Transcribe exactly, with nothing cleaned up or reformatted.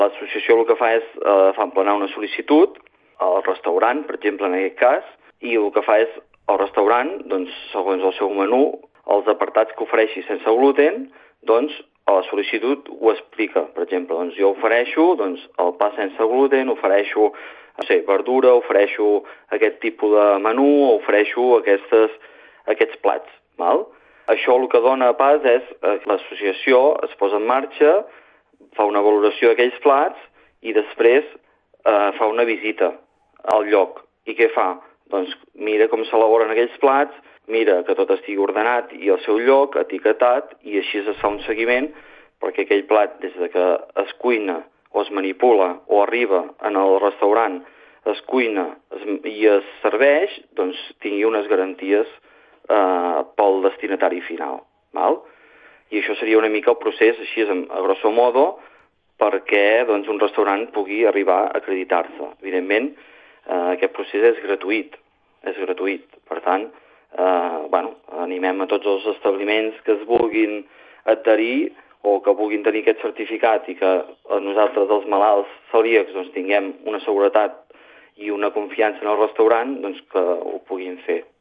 L'associació el que fa és eh, fa emplenar una sol·licitud al restaurant, per exemple, en aquest cas, i el que fa és el restaurant, doncs, segons el seu menú, els apartats que ofereixi sense gluten, doncs, a la sol·licitud ho explica. Per exemple, doncs, jo ofereixo doncs, el pa sense gluten, ofereixo no sé, verdura, ofereixo aquest tipus de menú, ofereixo aquestes, aquests plats. Val? Això el que dona pas és que l'associació es posa en marxa, fa una valoració d'aquells plats i després eh, fa una visita al lloc. I què fa? Doncs mira com s'elaboren aquells plats, mira que tot estigui ordenat i al seu lloc, etiquetat, i així es fa un seguiment perquè aquell plat, des de que es cuina o es manipula o arriba en el restaurant, es cuina es, i es serveix, doncs tingui unes garanties eh, pel destinatari final. Val? I això seria una mica el procés, així a grosso modo, perquè doncs, un restaurant pugui arribar a acreditar-se. Evidentment, eh, aquest procés és gratuït, és gratuït. Per tant, eh, bueno, animem a tots els establiments que es vulguin adherir o que vulguin tenir aquest certificat i que nosaltres, els malalts celíacs, doncs, tinguem una seguretat i una confiança en el restaurant, doncs, que ho puguin fer.